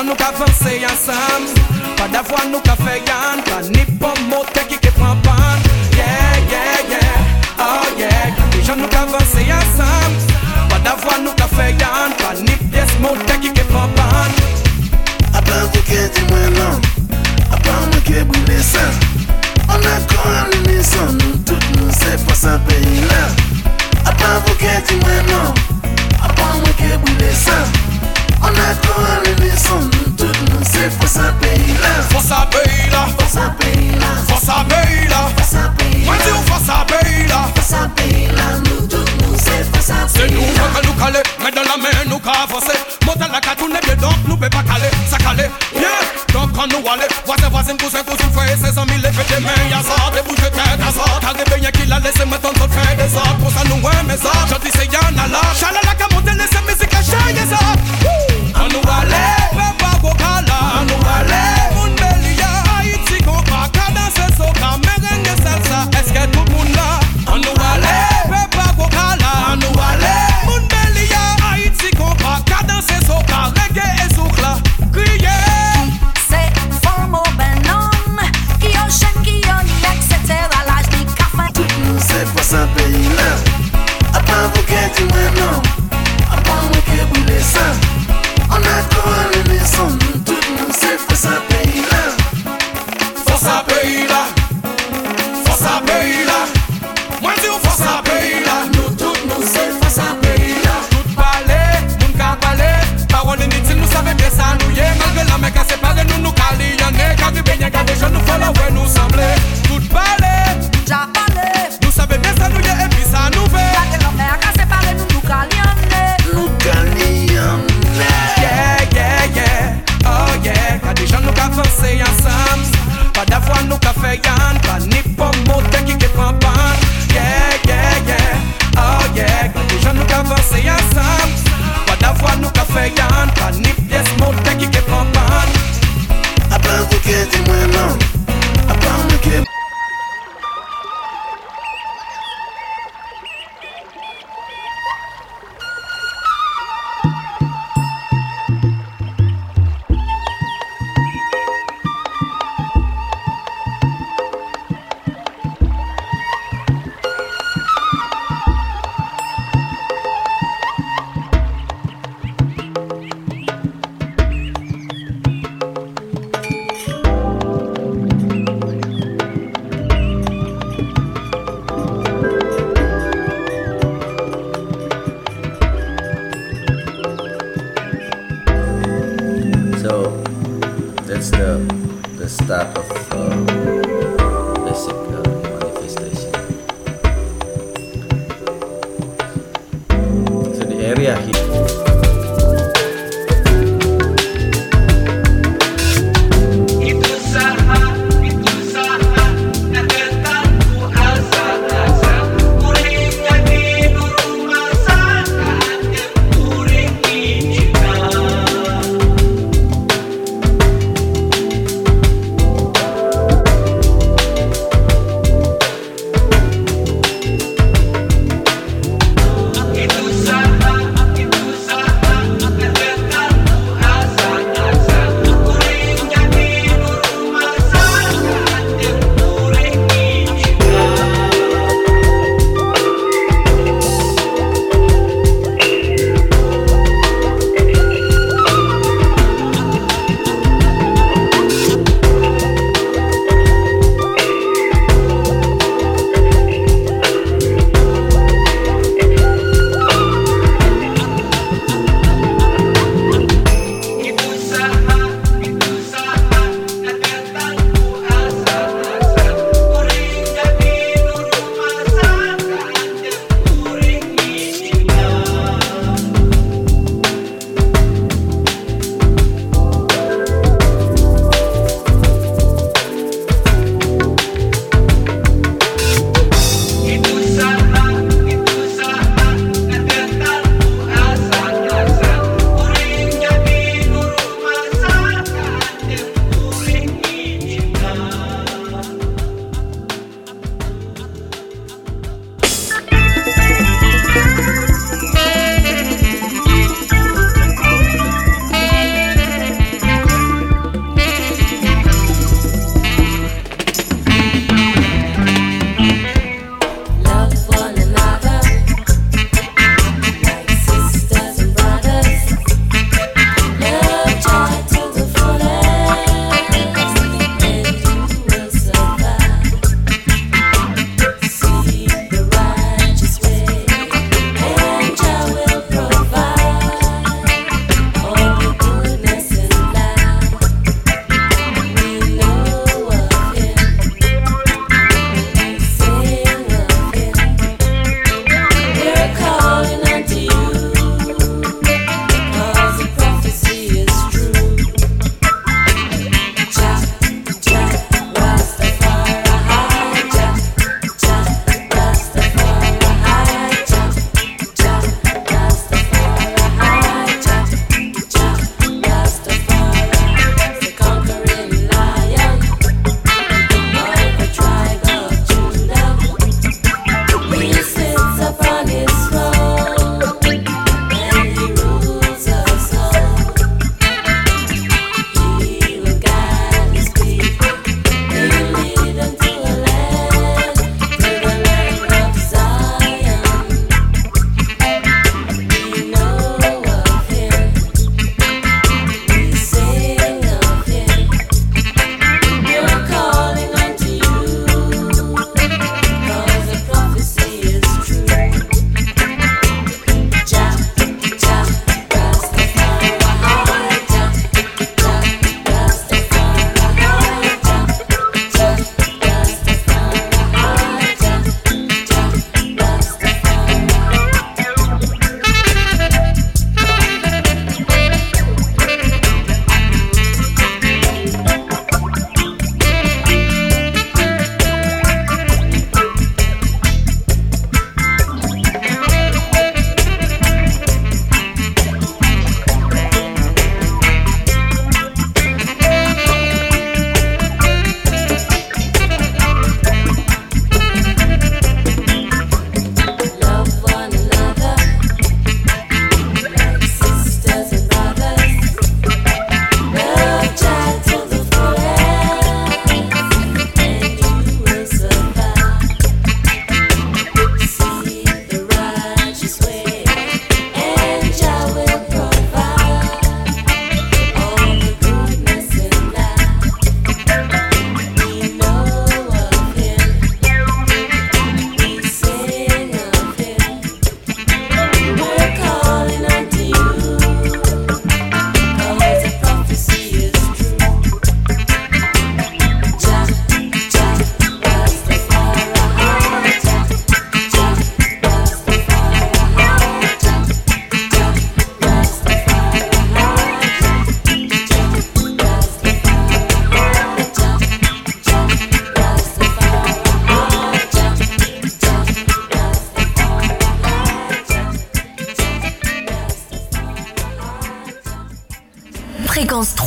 nous qu'avancer ensemble. Pas d'avoir nous qu'à faire yann. Pas ni pour moteur qui prend panne. Yeah, yeah, yeah, oh yeah. Déjà nous qu'avancer ensemble. Pas d'avoir nous qu'à faire yann. Pas ni pièce moteur qui prend panne. À part vous qui dis-moi non. À part moi qui brûle ça. On a quoi l'unisson. Nous toutes nous c'est pas ça pays là. À part vous qui dis-moi non. À part moi qui brûle ça. On a quoi l'unisson. Nous toutes nous c'est pas ça pays là. Faut ça pays là. Faut ça pays là. Faut ça pays là. Faut ça pays là. Moi dis faut ça pays là. Faut ça pays là. Nous toutes nous c'est pas ça pays là. C'est nous qui nous caler. Mais dans la main nous qu'à avancer. Monter la catoune bien donc nous peut pas caler. Ça caler. Yeah. Donc quand nous allons. Voisin, cousin, frère, ses amis, levez des mains. Y'a ça, des bouches de tête, à ça. T'as des beignets qui l'a laissé maintenant tout faire des ordres. Pour ça nous ouais, mais ça. Je dis c'est y'en a là. Chalala qu'à monter, laissez musique à changer des ça. On nous allait, papa Gokala. On nous allait, mon belia. Haïti, Copa, cadence, soca, merengue, salsa. Est-ce que tout le monde là? On nous allait, papa Gokala. On nous allait, mon belia. Haïti, Copa, cadence, soca, reggae et soukla. Crier. C'est femme au ben homme. Qui en chaîne, qui en y, etc. L'âge des cafés. Toutes nous c'est pas ça pays là. À part vous qui dis-moi non. À part moi qui brûle ça. On a quoi l'unisson. Nous toutes nous c'est pas ça pays là. Faut ça pays là. Faut ça pays là. Moi dis faut ça pays là. Nous toutes nous c'est pas ça pays là. Tout parler, moun ka parler. Parole inutile nous savons bien ça nous y est. Malgré la mec à séparer nous nous cali. Y'en est caribéen car des jeunes nous follow ouais nous sembler. Tout parler, Ja parler. nous savons bien ça nous y est et puis ça nous fait. La de l'homme à séparer nous nous calienner. Nous gagnons. Yeah, yeah, yeah, oh yeah. Car des gens nous qu'avancer ensemble. Pas d'avoir nous qu'à faire yann. Pas ni pour moteur qui prend panne. Yeah, yeah, yeah, oh yeah. Car des gens nous qu'avancer ensemble. Pas d'avoir nous qu'à faire yann. Pas ni pièce moteur qui prend panne. À part vous qui dis-moi non. À part moi qui So that's the start of basic manifestation. So the area here.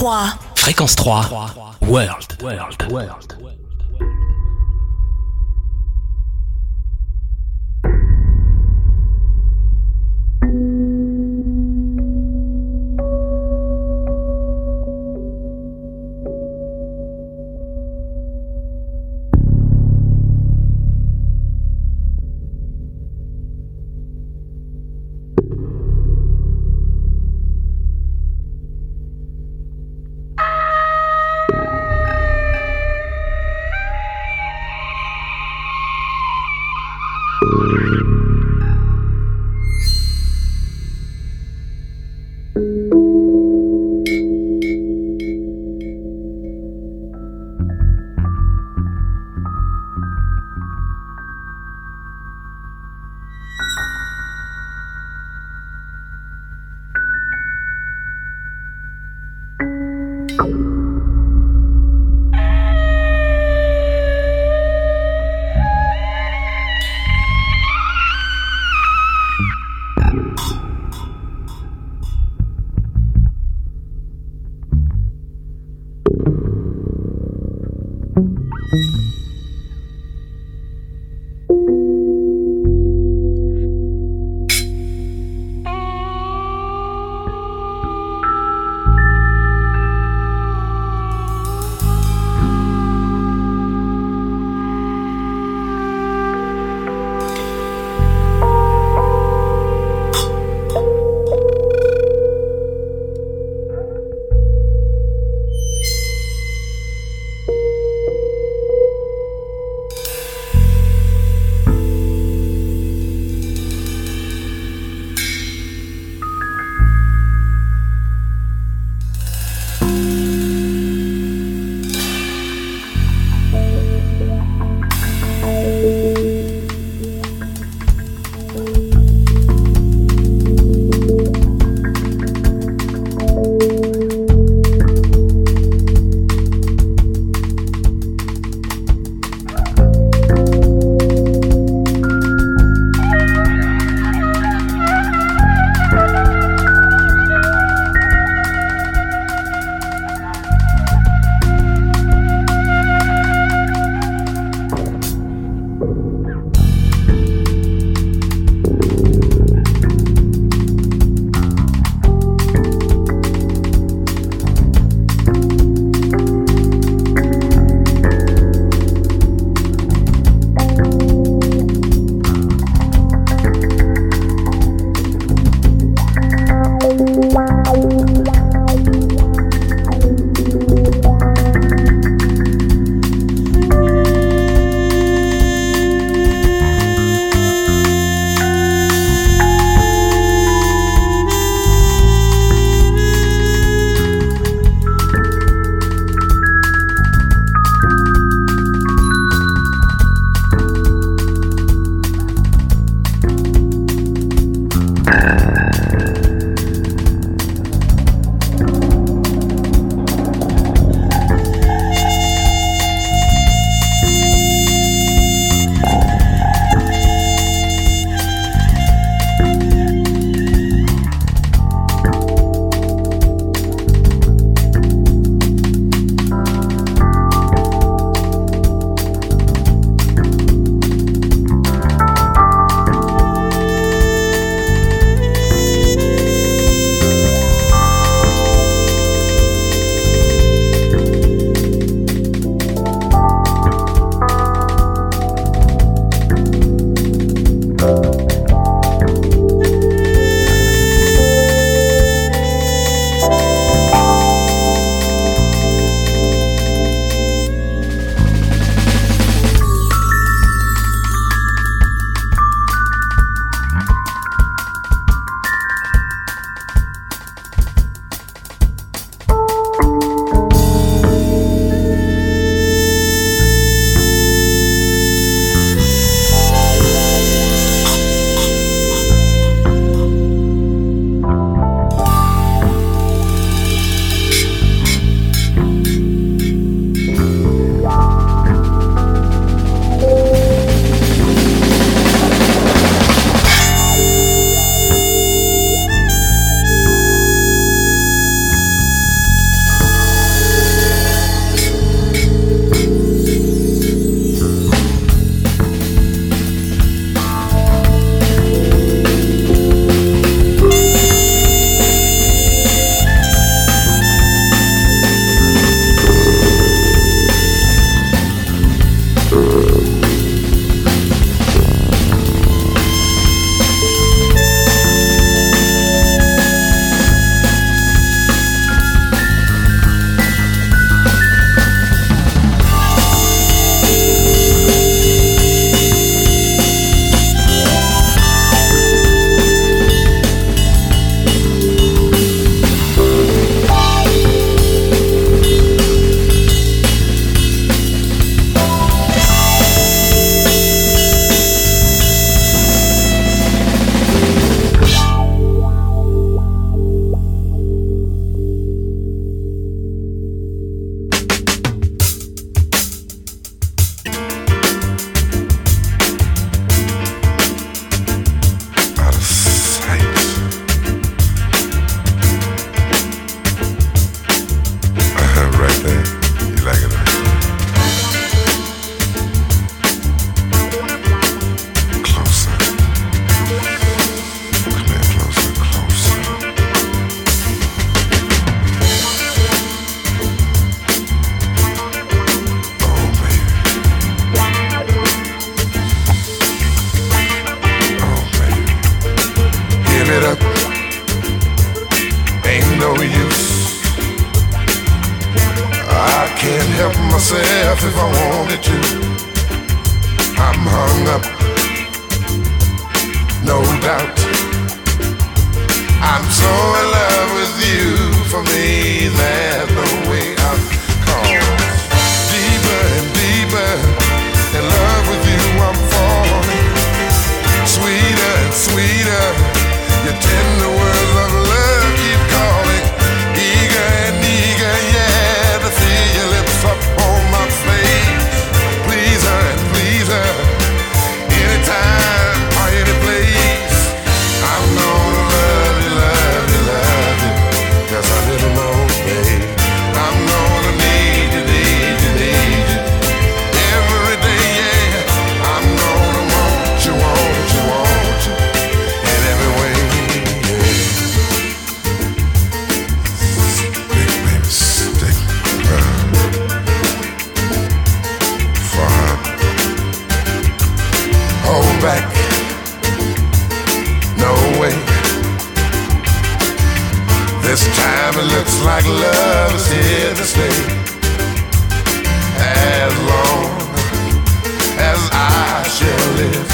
3. Fréquence 3. World. help myself if I wanted to. I'm hung up, no doubt. I'm so in love with you, for me there's no way out. 'Cause deeper and deeper in love with you I'm falling. Sweeter and sweeter, your tender words of love keep calling. Eager and eager, yeah, to feel your lips up on my face. Please her and please her, anytime or any place. I'm gonna love you, love you, love you, just a little more, babe. I'm gonna need you, need you, need you, every day, yeah. I'm gonna want you, want you, want you, in every way, yeah. Stick, baby, stick around. Fine. Hold back, no way. This time it looks like love is here to stay. As long as I shall live,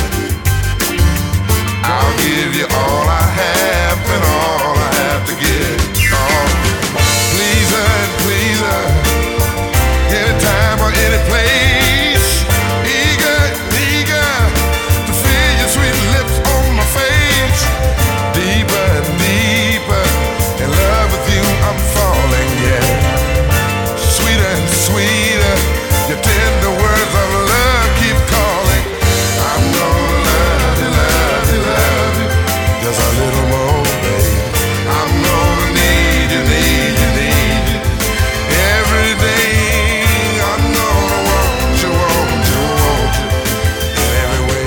I'll give you all I have and all I have to give. Oh, please her and please her, anytime or any place. Eager, eager to feel your sweet lips on my face. Deeper and deeper in love with you I'm falling, yeah. Sweeter and sweeter, your tender words of love keep calling. I'm gonna love you, love you, love you, just a little more, babe. I'm gonna need you, need you, need you, every day. I'm gonna want you, want you, want you, in every way.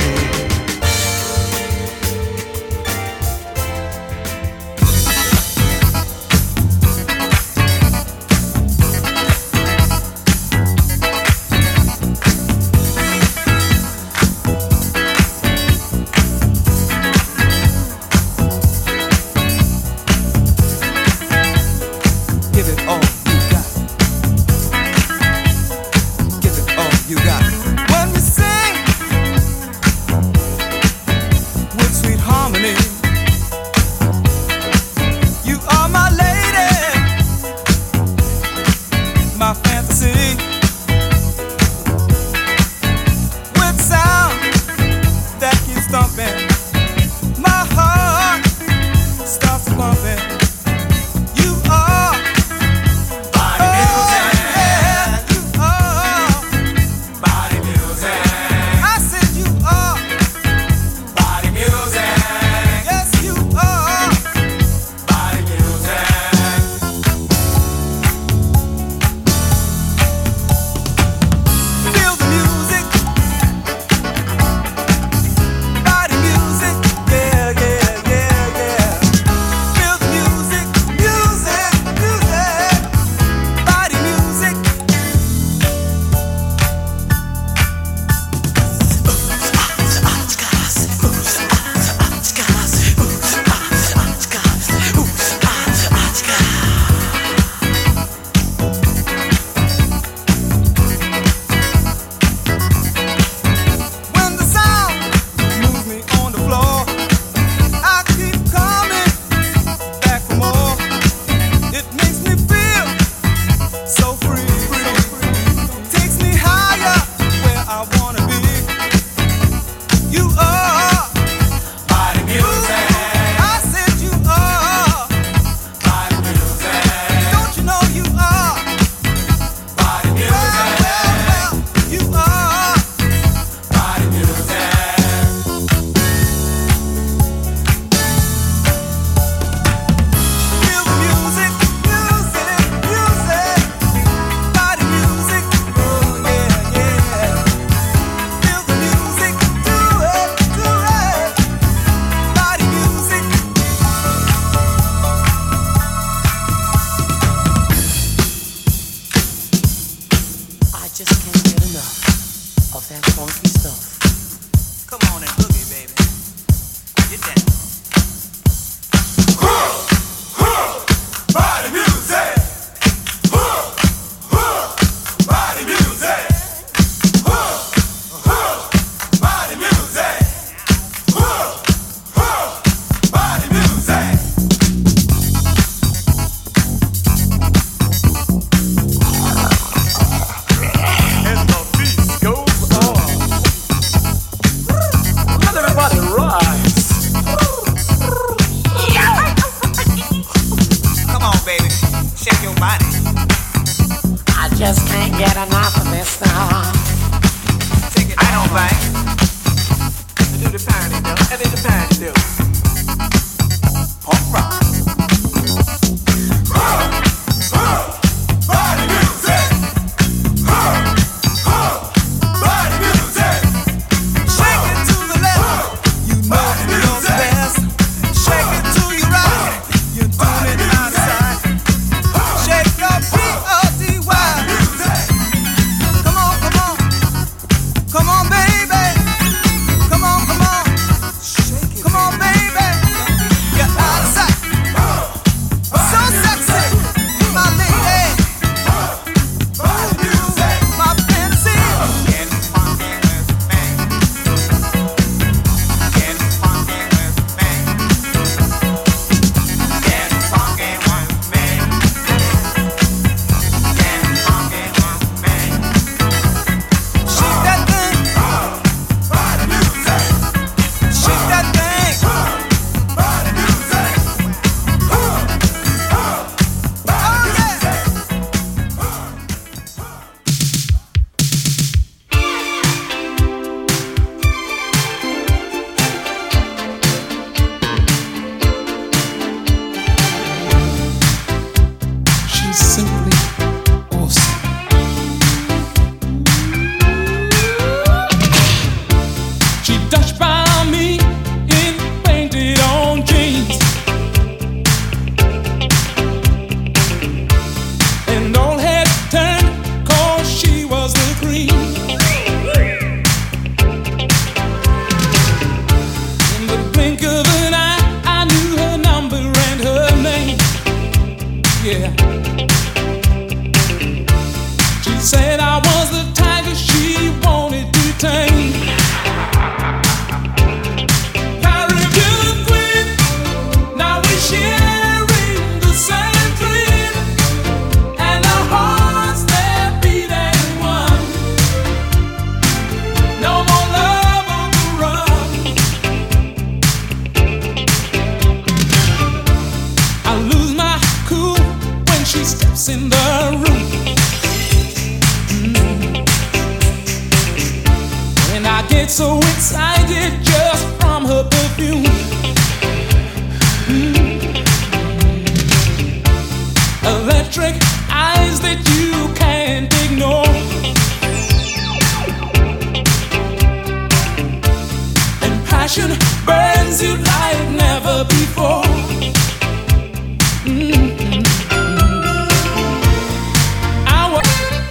Give it all you got. Give it all you got. When we sing with sweet harmony, you are my lady, my fantasy. With sound that keeps thumping, my heart starts pumping. You are body music. Yeah, you are body music. I said you are body music. Yes, you are body music. Feel the music, body music. Yeah, yeah, yeah, yeah. Feel the music, music, music, body music. When the sound moves me on the floor, I keep coming back for more. It makes me feel so free. Takes me higher where I wanna be. You are body music. I said you are body music. Don't you know you are body music? Well, you are body music. Feel the music, music, music, body music. Oh yeah, yeah. Feel the music, do it, body music. I just can't get enough of that funky stuff. Come on and boogie, baby. Get down. Body music, body get enough of this now. Take it. I don't think. Do the parody do, and then the parody do. Punk rock. Body music. Body music. Shake it to the left. You know you know the best. Shake it to your right. You're doing it outside. Shake your P-O-D-Y. Come on, come on. Come on, baby. Come on, come on. Come on, baby. Get out of sight. So sexy, my lady. My fantasy. Get funky with me. Get funky with me. Get funky with me. Get funky with me. Shake that thing. Body music. Shake that thing. Body music. Oh yeah. She's simply awesome. She touched by me in painted on jeans, and all heads turned 'cause she was the queen. In the blink of an eye, I knew her number and her name. Yeah. She said I was the tiger she wanted to tame. Caribbean queen, now we're sharing the same dream, and our hearts they're beating one. No more love on the run. I lose my cool when she steps in the room. And I get so excited just from her perfume. Electric eyes that you can't ignore, and passion burns you like never before. I wa-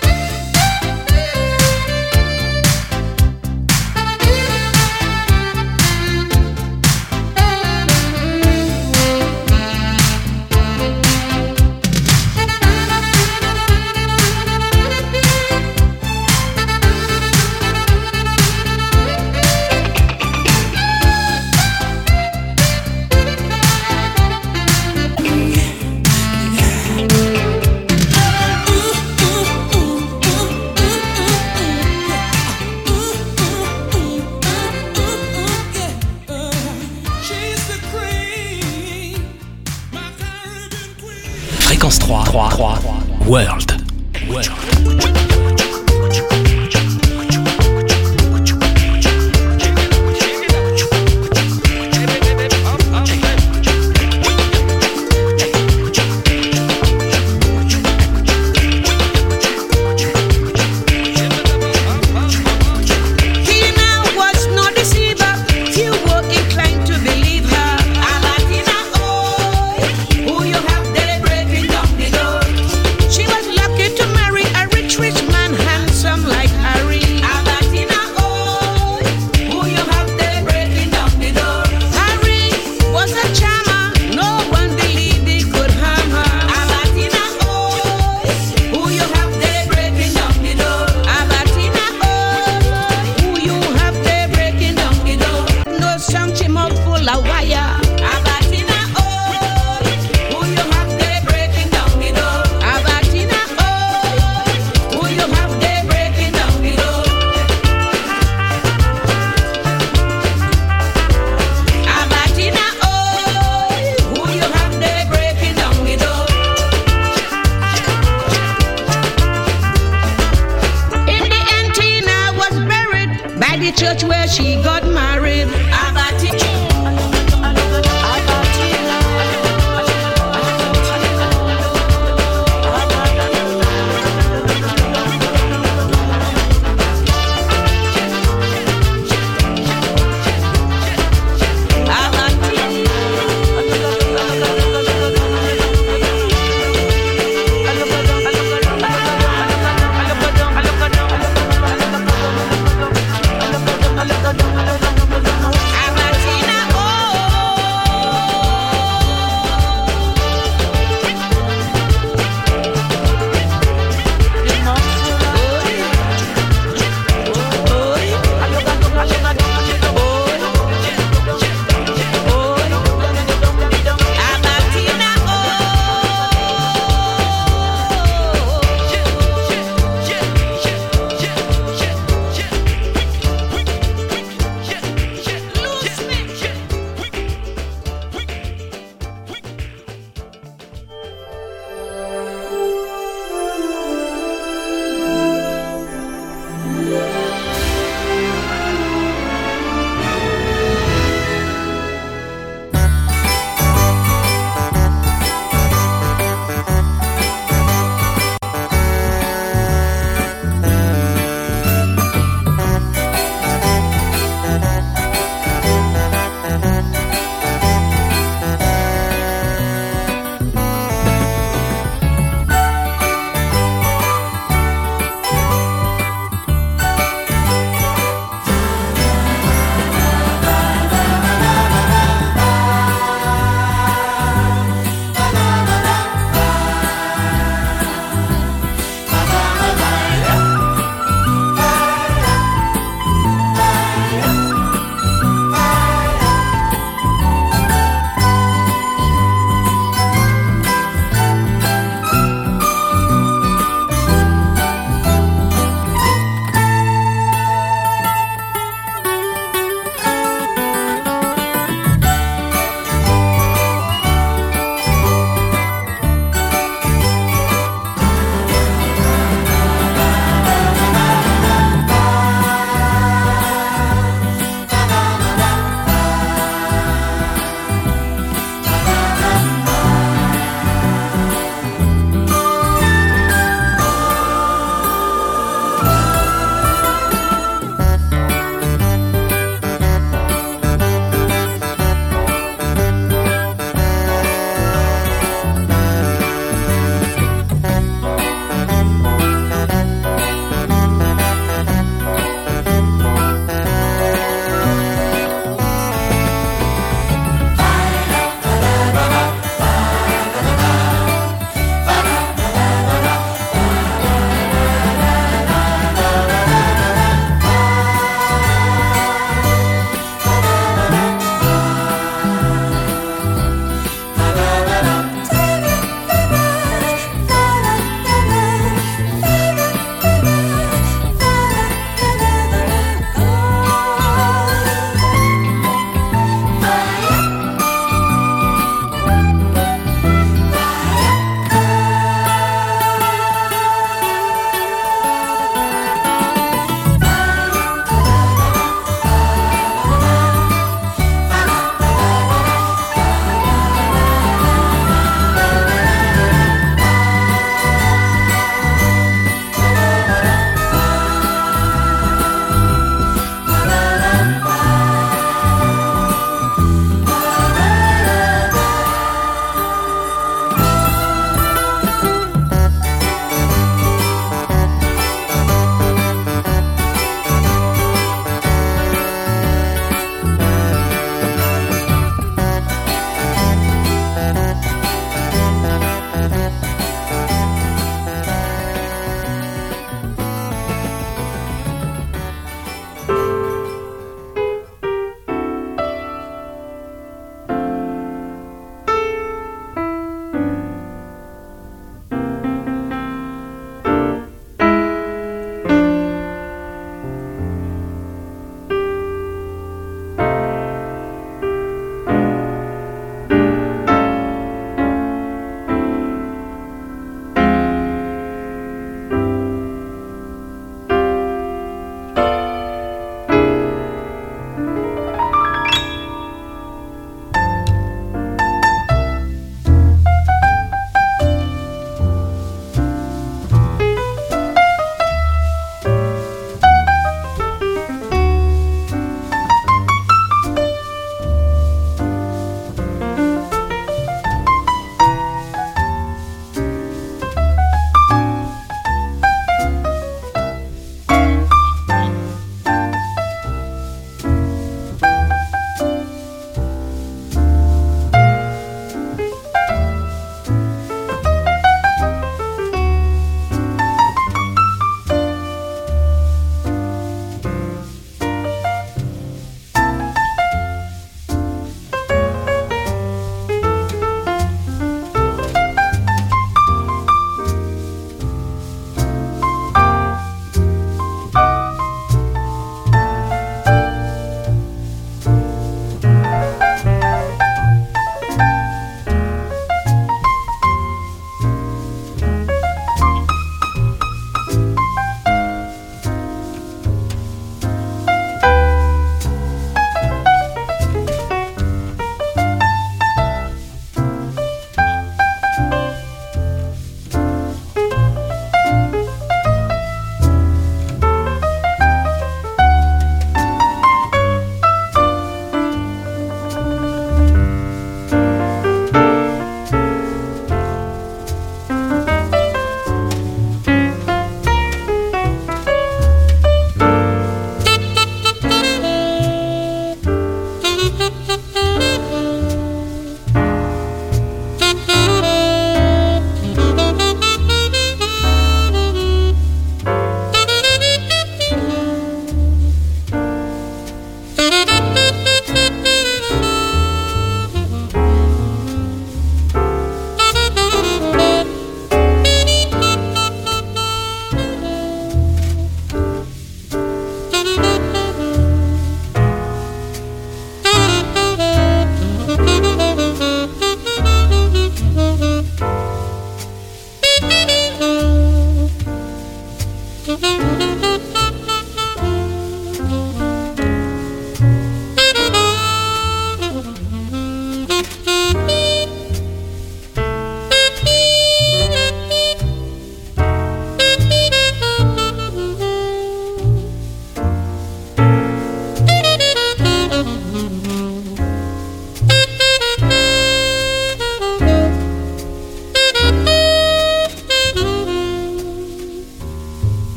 She's the queen, my Caribbean queen. Fréquence 3, World. He now was no deceiver. Few were inclined to believe her. Alatina, oh, who you have there breaking down the door. She was the church where she got married. I got it. I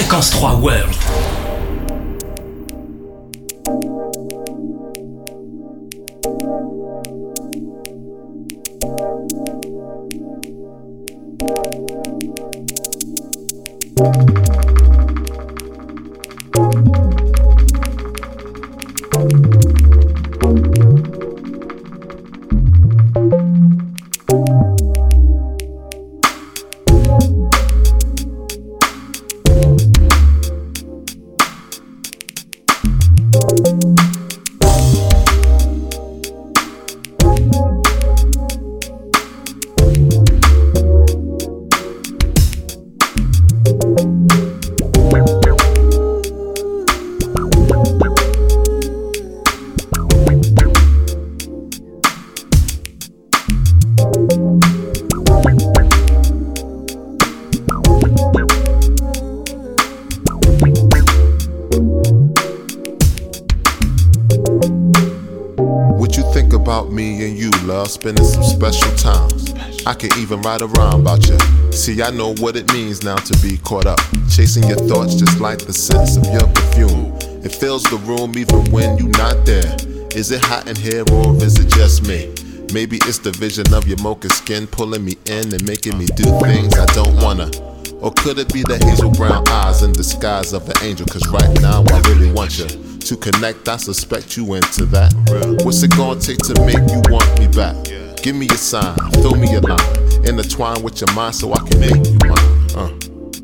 Fréquence 3 World. Spending some special times. I can even write a rhyme about you. See, I know what it means now to be caught up, chasing your thoughts just like the scents of your perfume. It fills the room even when you're not there. Is it hot in here or is it just me? Maybe it's the vision of your mocha skin pulling me in and making me do things I don't wanna. Or could it be the hazel brown eyes in disguise of an angel? Cause right now I really want you to connect. I suspect you into that. What's it gonna take to make you want me back? Give me a sign, throw me a line, intertwine with your mind so I can make you mine.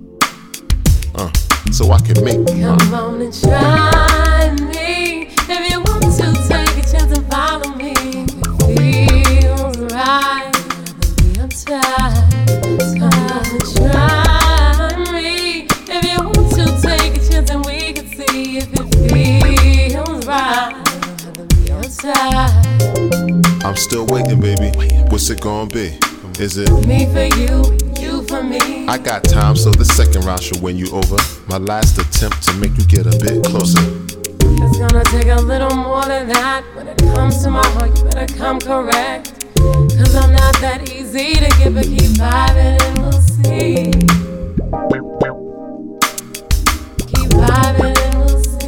So I can make you mine. Come on and try me. If you want to take a chance and follow me, it feels right. Be uptight. Come on and try me. If you want to take a chance and we can see if it feels right. Be outside. I'm still waiting, baby. What's it gonna be? Is it me for you, you for me? I got time, so the second round should win you over. My last attempt to make you get a bit closer. It's gonna take a little more than that. When it comes to my heart, you better come correct. Cause I'm not that easy to get, but keep vibing and we'll see. Keep vibing and we'll see.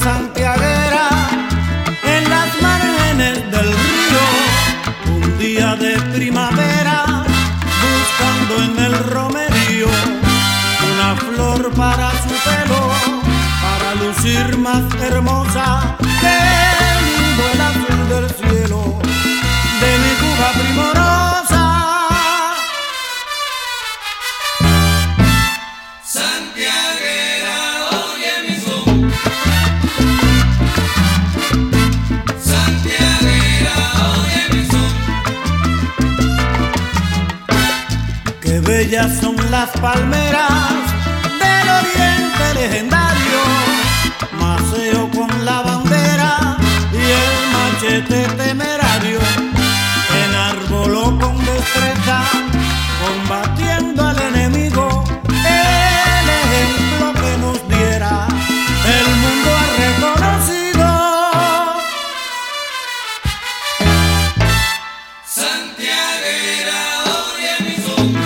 santiaguera en las márgenes del río, un día de primavera, buscando en el romerío una flor para su pelo, para lucir más hermosa que lindo el azul del cielo de mi Cuba primorosa. Santiaguera, oye mi son. Santiaguera, oye mi son. Qué bellas son las palmeras del oriente legendario, maceo con la bandera y el machete temerario, enarboló con destreza, combatiendo al enemigo, el ejemplo que nos diera el mundo ha reconocido. Santiaguera, oye mi son.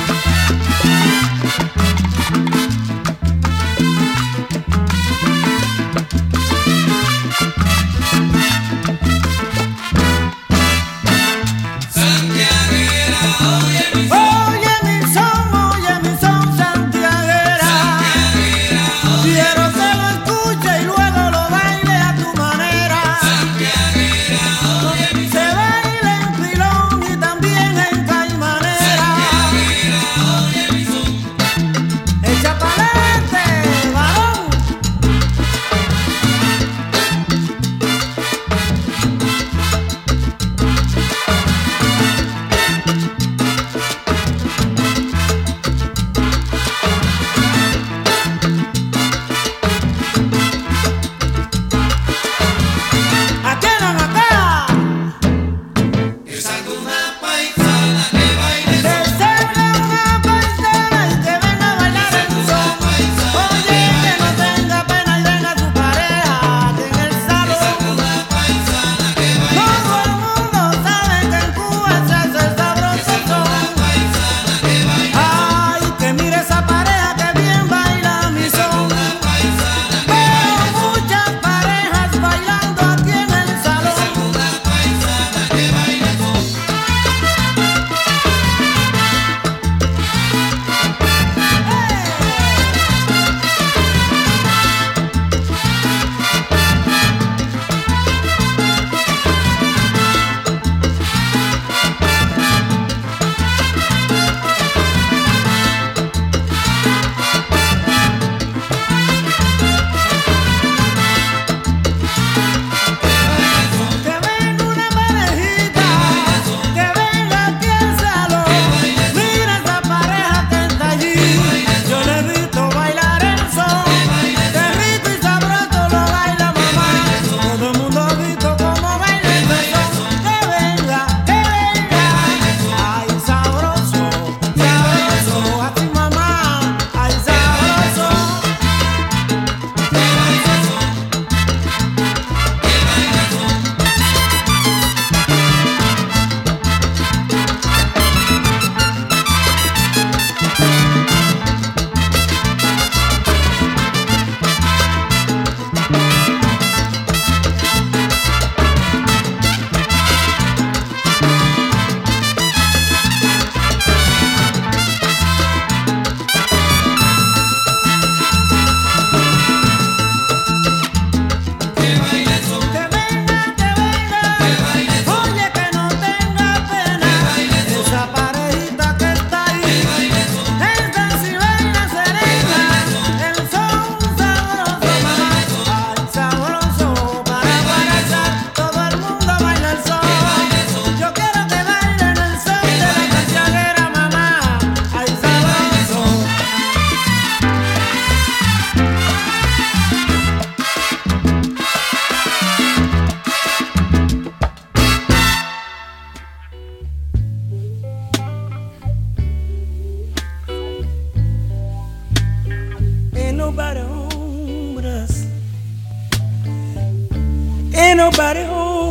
nobody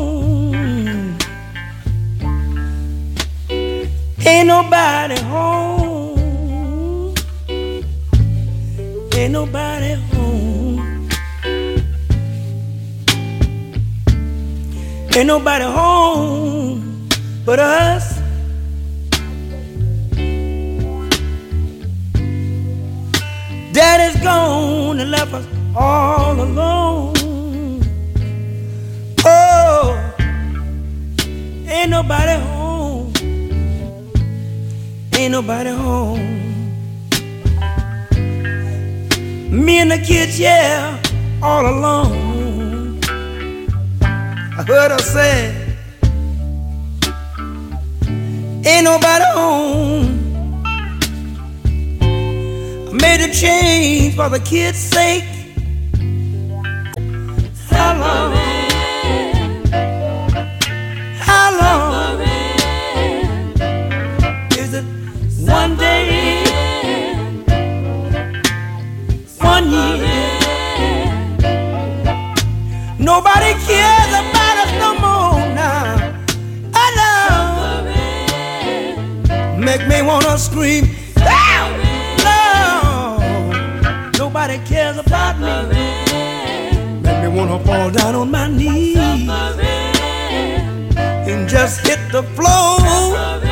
home. Ain't nobody home. Ain't nobody home. Ain't nobody home but us. Daddy's gone and left us all alone. Oh, ain't nobody home. Ain't nobody home. Me and the kids, yeah, all alone. I heard her say, ain't nobody home. I made a change for the kids' sake. How long? How long? Is it one day? One year? Nobody cares about us no more now. I know. Make me wanna scream. Nobody cares about me. Make me wanna fall down on my knees and just hit the floor.